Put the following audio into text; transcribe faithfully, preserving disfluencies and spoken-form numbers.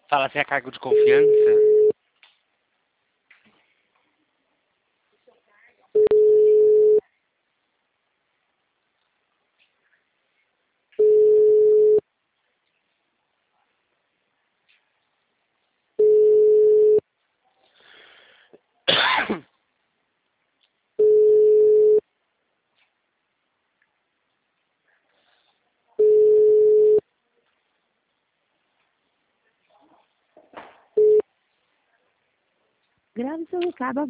Fala se é cargo de confiança. Grave seu recado